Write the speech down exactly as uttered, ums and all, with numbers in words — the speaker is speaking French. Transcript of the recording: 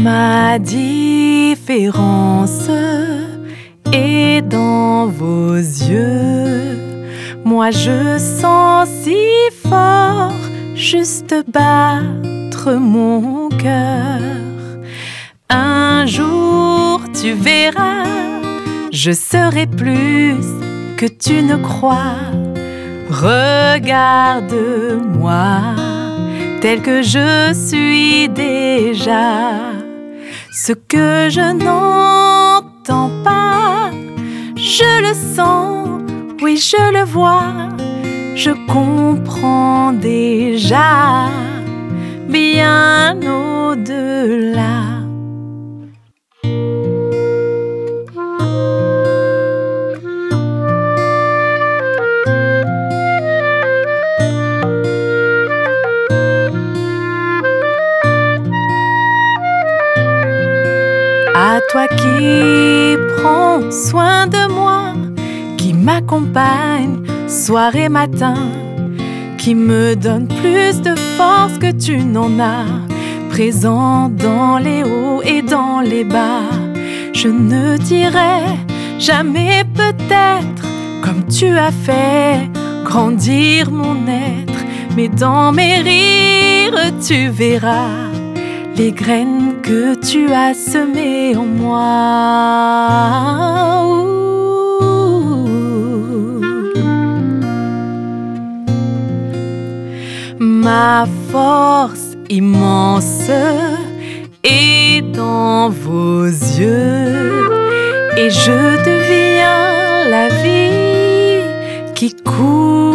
Ma différence est dans vos yeux. Moi je sens si fort juste battre mon cœur. Un jour tu verras, je serai plus que tu ne crois. Regarde-moi tel que je suis déjà. Ce que je n'entends pas, je le sens, oui je le vois. Je comprends déjà, bien au-delà. À toi qui prends soin de moi, qui m'accompagne soir et matin, qui me donne plus de force que tu n'en as, présent dans les hauts et dans les bas. Je ne dirai jamais peut-être comme tu as fait grandir mon être, mais dans mes rires tu verras les graines que tu as semées en moi. Ouh. Ma force immense est dans vos yeux, et je deviens la vie qui coule